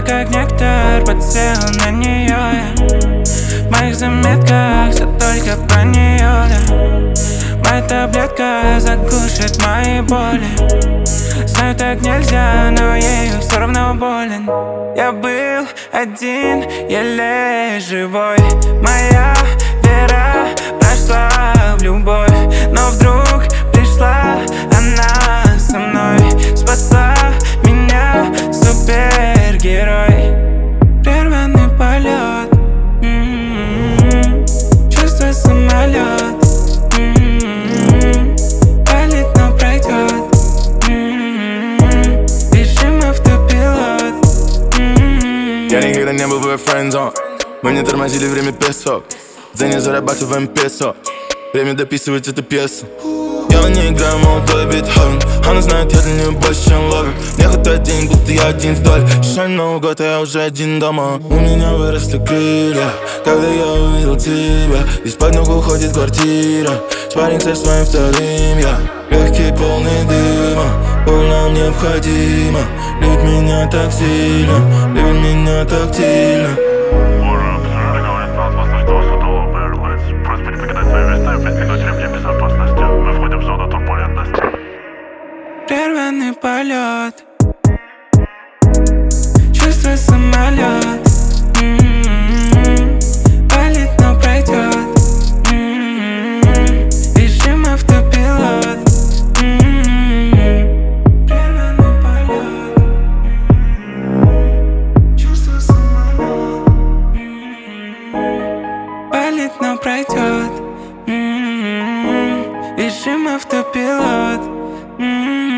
как нектар, подсел на нее я. В моих заметках все только про нее, да. Моя таблетка заглушит мои боли. Знаю, так нельзя, но ею все равно болен. Я был один, еле живой. Моя вера прошла в любовь, но вдруг пришла она со мной. Спасла меня супергерой. Прерванный полет, чувствую самолет. Палит, но пройдет. Бежим автопилот. Я никогда не был в ее френдзон. Мы не тормозили время песок. За не зарабатываем песо. Время дописывать эту пьесу. Я не играю молодой Бетховен. Она знает, я для нее больше, чем ловер. Мне хватает денег, будто я один вдоль. Шаг Новый год, а я уже один дома. У меня выросли крылья, когда я увидел тебя. Из-под ног уходит квартира. Спарринг со своим вторым я. Легкий, полный дыма. Боль нам необходима. Любит меня так сильно, любит меня так сильно. Прерванный полет, чувствую самолет. Палит, но пройдет. Бежим автопилот. Прерванный полет, чувствую самолет. Палит, но пройдет. Бежим автопилот.